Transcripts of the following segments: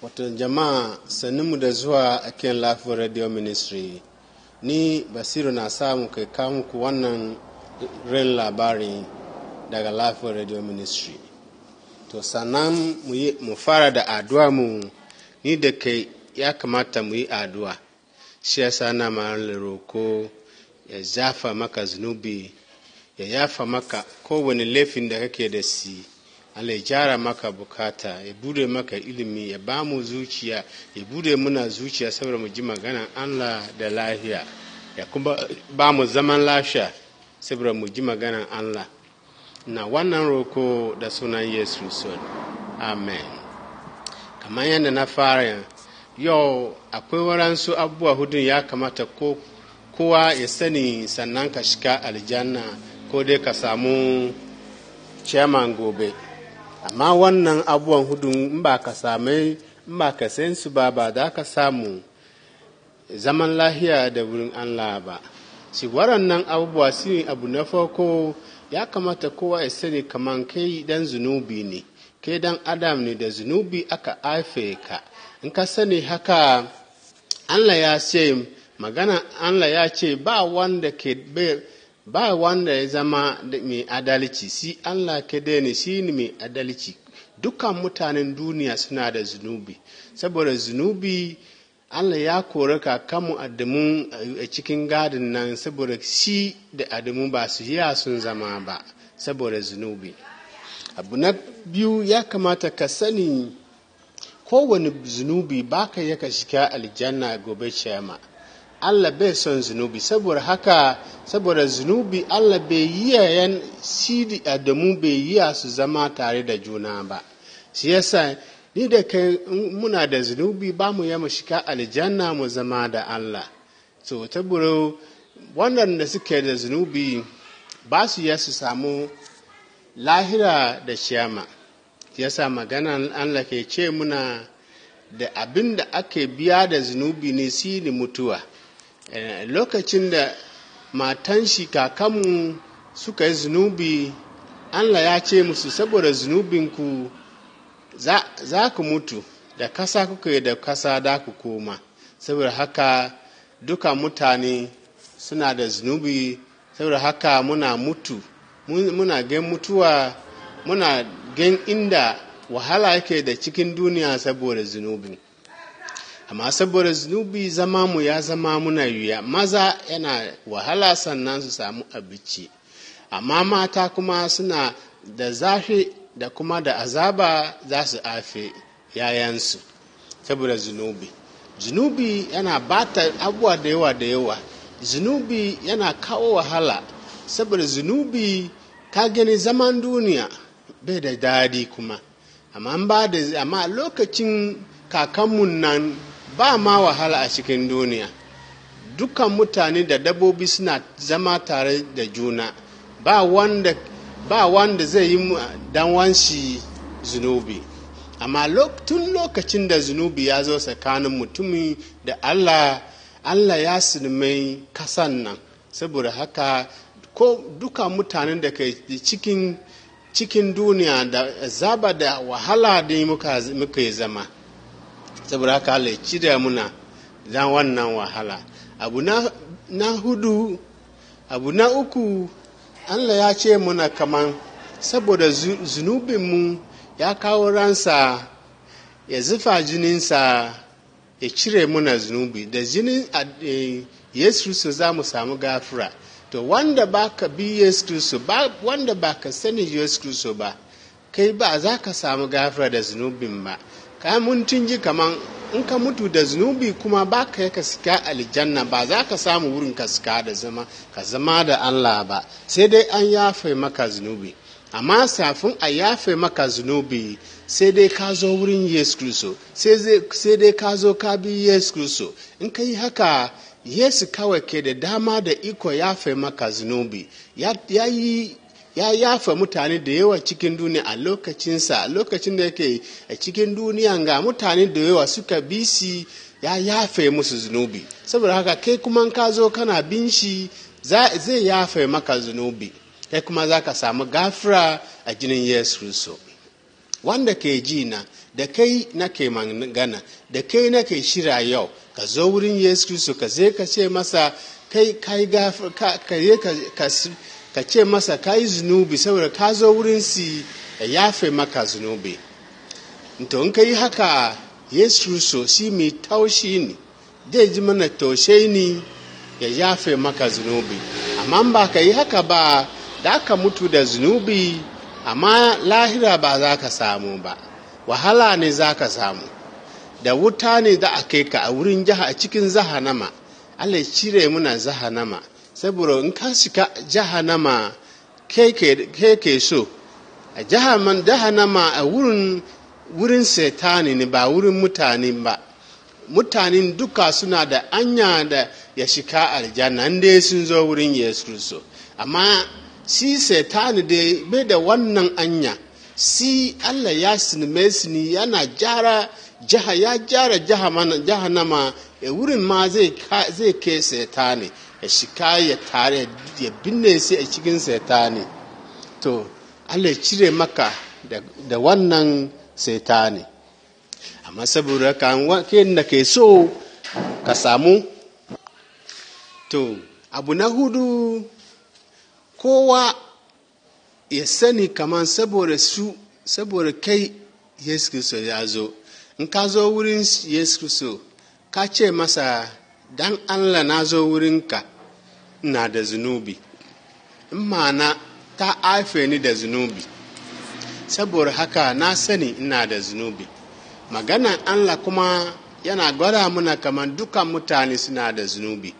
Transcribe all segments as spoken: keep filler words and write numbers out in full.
Wato jama'a saninmu da zuwa a kan Life Radio Ministry. Ni Basiru na samu kai kawo muku wannan rin labari daga Life Radio Ministry. To sannan mu fara da addu'a mu, ni da kai ya kamata mu yi addu'a. Shi yasa na ma roko ya zafa maka zunubi, ya yafa maka kowane laifin da kake da shi. Allah ya jara maka bukata, ya bude maka ilimi, ya ba mu zuciya, ya bude muna zuciya saboda mu ji maganan Allah da lafiya, ya kuma ba mu zaman lafiya saboda mu ji maganan Allah. Na wannan roko da sunan Yesu son. Amen. Kamar yadda na fara yau, akwai waransu abubuwa hudun ya kamata ko kowa ya sani sannan ka shiga aljanna ko dai ka samu chairman gobe. Amma wannan abubuwan hudun in ba ka same in ba ka san su ba ba da ka samu zaman lahiya da wurin Allah ba. Shi waɗannan abubuwa su ne abu na farko, ya kamata kowa ya sani kaman kai dan zunubi ne, kai dan adam ne, da zunubi aka haife ka. In ka sani haka, Allah ya ce magana Allah ya ce ba wanda ke ba wanda ya zama mai adalci, si Allah kadai ne shi ne mai adalci. Dukkan mutanen duniya suna da zunubi, saboda zunubi Allah ya kore kakanmu Adamu a cikin gadin nan, saboda shi da Adamu ba su yi sun zama ba saboda zunubi. Abu na biyu, ya kamata ka sani kowane zunubi baka yaka shiga aljanna gobe ciyama. Allah bai son zunubi, saboda haka saboda zunubi Allah bai yi yan shi Adamu bai yi su zama tare da juna ba. Shi yasa ni da kai muna da zunubi ba mu yama shiga aljanna mu zama da Allah. So saboda waɗanda suke da zunubi ba su yi su samu lahira da shiyama. Shi yasa maganan Allah ke ce muna da abin da ake biya da zunubi ne shi ne mutuwa. Eh, lokacin da matan shi kakanmu suka yi zunubi, Allah ya ce musu saboda zunubinku za, za ku mutu, da kasa kuka yi da kasa da ku koma. Saboda haka duka mutane suna da zunubi, saboda haka muna mutu, muna gan mutuwa, muna gan inda wahala yake da cikin duniya saboda zunubi. Amma saboda zunubi zama mu ya zama muna yuya, maza yana wahala sannan su samu abinci, amma mata kuma suna da zafi da kuma da azaba za su afe yayansu saboda zunubi. Zunubi yana bata abubuwa da yawa da yawa. Zunubi yana kawo wahala, saboda zunubi ka gani zaman duniya bai da dadi kuma. Amma ba da amma lokacin kakanmu nan ba ma wahala a cikin duniya. Dukkan mutane da dabbobi suna zama tare da juna. Ba wanda ba wanda zai yi dan wanshi zunubi. Amma lok, tun lokacin da zunubi ya zo tsakanin mutumi da Allah, Allah ya sinimai kasan nan. Saboda haka ko duka mutanen da ke cikin cikin duniya da zaba da wahala da muka muka zama. Saboda haka Allah ya cire muna dan wannan wahala. Abu na, na hudu, abu na uku, Allah ya ce muna kaman saboda zunubinmu ya kawo ransa, ya zufa jininsa, ya cire muna zunubi. Da jinin Yesu Kristo za mu samu gafira. To wanda ba ka bi Yesu Kristo ba, wanda ba ka sani Yesu Kristo ba, kai ba za ka samu gafira da zunubin ba. Ka mun tunji kaman in ka mutu da zunubi kuma ba ka yaka sika aljanna, ba za ka samu wurin ka sika da zama ka zama da Allah ba, sai dai an yafe maka zunubi. Amma safin a yafe maka zunubi, sai dai ka zo wurin Yesu Kristo, sai dai ka zo ka bi Yesu Kristo. In ka yi haka, Yesu kawai ke da dama da iko yafe maka zunubi. Ya, ya yi ya yafa mutane da yawa cikin duniya a lokacinsa, a lokacin da yake a cikin duniya ga mutane da yawa suka bi shi, ya yafe musu zunubi. Saboda haka kai kuma ka zo kana bin shi, zai yafe maka zunubi, kai kuma za ka samu gafira a jinin Yesu Kristo. wanda ke ji na da kai nake magana da kai nake shira yau ka zo wurin Yesu Kristo ka zai ka ce masa kai kai gafar ka ka ka ce masa kai zunubi saboda ka zo wurin si ya yafe maka zunubi. To in kai haka Yesu Kristo shi mai taushi ne zai ji mana taushe ni ya yafe maka zunubi. Amma ba ka yi haka ba da ka mutu da zunubi amma lahira ba za ka samu ba, wahala ne za ka samu, da wuta ne da a kai ka a wurin jaha a cikin jahannama. Allah ya cire muna jahannama saboda in ka shiga jahannama kai ke so a jahannama a wurin wurin setani ne ba wurin mutane ba. Mutanen duka suna da anya da ya shiga aljanna inda sun zo wurin Yesu Kristo, amma si setani da bai da wannan anya. Si Allah ya sinime su ni yana jara jaha ya jara jahannama ya wurin ma zai zai ke setani ya shiga ya tare ya binne shi a cikin setani. To Allah ya cire maka da, da wannan setani. Amma saboda kan waken da ke so ka samu. To abu na hudu, kowa ya sani kaman saboda su saboda kai Yesu Kristo ya zo. In ka zo wurin Yesu Kristo ka ce masa dan Allah na zo wurinka ina da zunubi, in ma'ana ta haife ni da zunubi, saboda haka na sani ina da zunubi. Maganan Allah kuma yana gwada mana kaman dukan mutane suna da zunubi.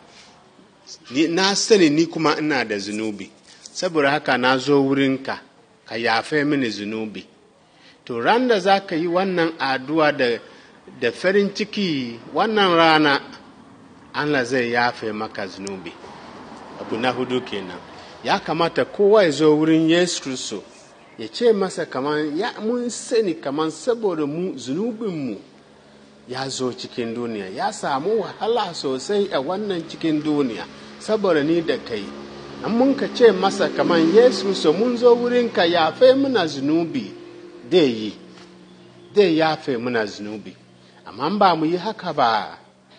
Na sani ni kuma ina da zunubi, saboda haka na zo wurinka ka yafe mini zunubi. To ran da za ka yi wannan addu'a da, da farin ciki wannan rana, Allah zai yafe maka zunubi. Abu na hudu kenan, ya kamata kowa ya zo wurin Yesu Kristo ya ce masa kaman ya mun sani kaman saboda mu zunubinmu ya zo cikin duniya, ya samu wahala sosai a wannan cikin duniya saboda ni da kai. An mun ka ce masa kaman Yesu Kristo mun zo wurinka yafe muna zunubi, dai yi dai yafe muna zunubi. Amma ba mu yi haka ba,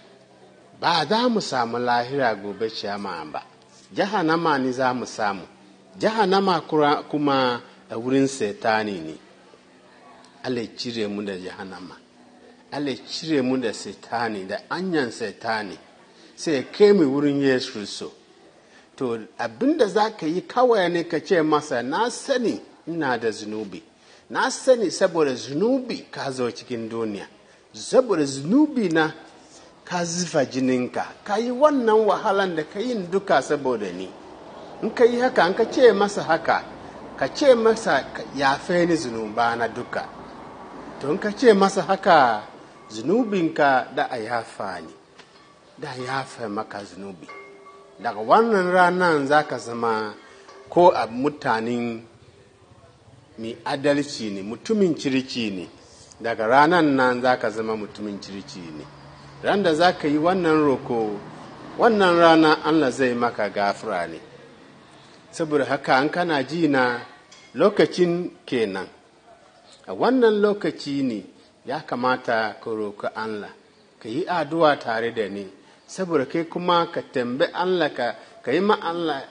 ba za mu samu lahira gobe ciyama ba, jahannama ne za mu samu. Jahannama kuma a wurin setani ne. Allah cire mu da jahannama, Allah cire mu da setani, da anyan setani, sai ya kai mu wurin Yesu Kristo. To abinda za ka yi kawai ne ka ce masa na sani ina da zunubi, na sani saboda zunubi ka zo cikin duniya, saboda zunubi na ka zufa jininka, ka yi wannan wahalan da ka yi duka saboda ni. In ka yi haka, in ka ce masa haka, ka ce masa yafe ni zunuba na duka. To in ka ce masa haka, zunubinka da a yafa ni, da yafe maka zunubi. Daga wannan ranar za ka zama ko a mutanen mai adalci ne, mutumin kirki ne. Daga ranar nan za ka zama mutumin kirki ne. Ran da za ka yi wannan roko, wannan rana Allah zai maka gafara ne. Saboda haka an kana ji na lokacin kenan, a wannan lokaci ne ya kamata ka roƙi Allah, ka yi addu'a tare da ni, saboda kai kuma ka tambayi Allah, ka, ka yi ma Allah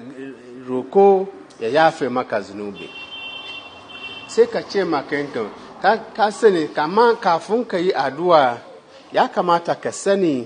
roko ya yafe maka zunubi. Sai ka ce makanka, ka, ka sani kama kafin ka yi addu'a ya kamata ka sani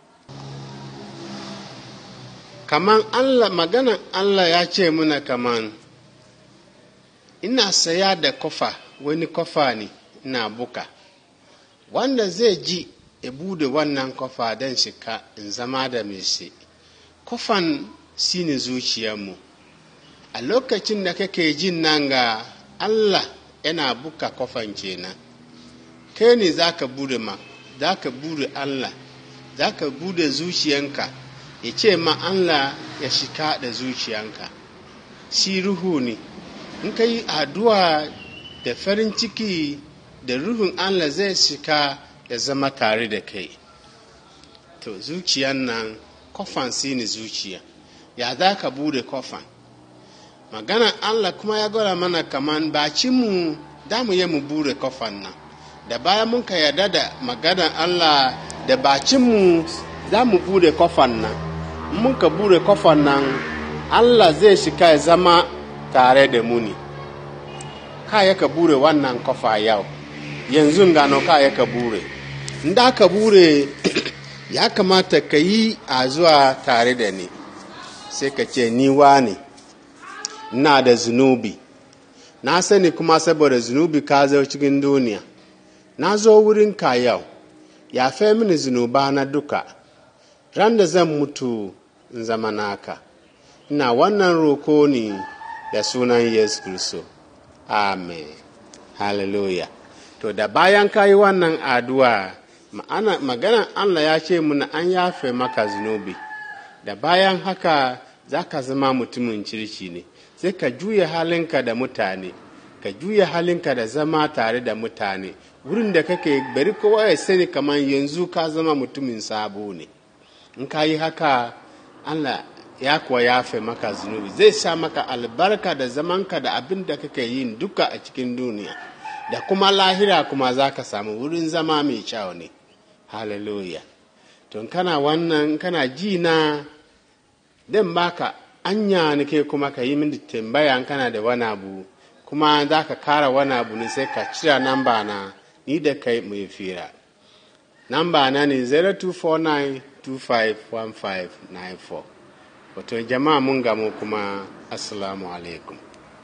kaman Allah, maganan Allah ya ce muna kaman ina saya da kofa, wani kofa ne ina buka, wanda zai ji ya bude wannan kofa don shika in zama da mai shi. Kofan shi ne zuciyarmu. A lokacin da kake jin nan ga Allah yana buka kofan kenan, kai ne za ka bude ma, za ka bude Allah, za ka bude zuciyanka, ya ce ma Allah ya shika da zuciyanka. Shi ruhu ne, in ka yi addu'a da farin ciki da ruhun Allah zai shika ya zama tare da kai. To zuciyan nan kofan shi ne zuciya, ya za ka bude kofan. Maganar Allah kuma ya gwada mana kaman bacinmu da mu yi mu bure kofan nan. Da bayan mun ka yarda da maganar Allah da bacinmu za mu bude kofan nan. Mun ka bure kofan nan, Allah zai shiga ya zama tare da mu ne. Ka ya ka bure wannan kofa yau, yanzu gano ka ya ka bure. Inda ka bure ya kamata ka yi a zuwa tare da ni. Sai ka ce ni wani, ina da zunubi. Na sani kuma saboda zunubi ka zo cikin duniya. Na zo wurin ka yau, ya fe mini zunuba na duka. Ran da zan mutu in zama naka. Ina wannan roko ne da sunan Yesu Kristo. Amen. Hallelujah. To da bayan ka yi wannan addu'a, maganar Allah ya ce muna an yafe maka zunubi. Da bayan haka za ka zama mutumin kirki ne. Sai ka juya halinka da mutane. Ka juya halinka da zama tare da mutane. Wurin da kake bari kowa ya sani kamar yanzu ka zama mutumin sabo ne. In ka yi haka, Allah ya kuwa yafe maka zunubi. Zai sa maka albarka da zamanka da abin da kake yin duka a cikin duniya. Da kuma lahira kuma za ka samu wurin zama mai kyau ne. Hallelujah. To kana wannan, kana ji na dan baka anya nake kuma ka yi mini tambaya kana da wani abu. Kuma za ka kara wani abu ne sai ka cira namba na ni da kai mu yi fira. Namba na ne zero two four nine two five one five nine four. Wato jama'a mun gamu kuma assalamu alaikum.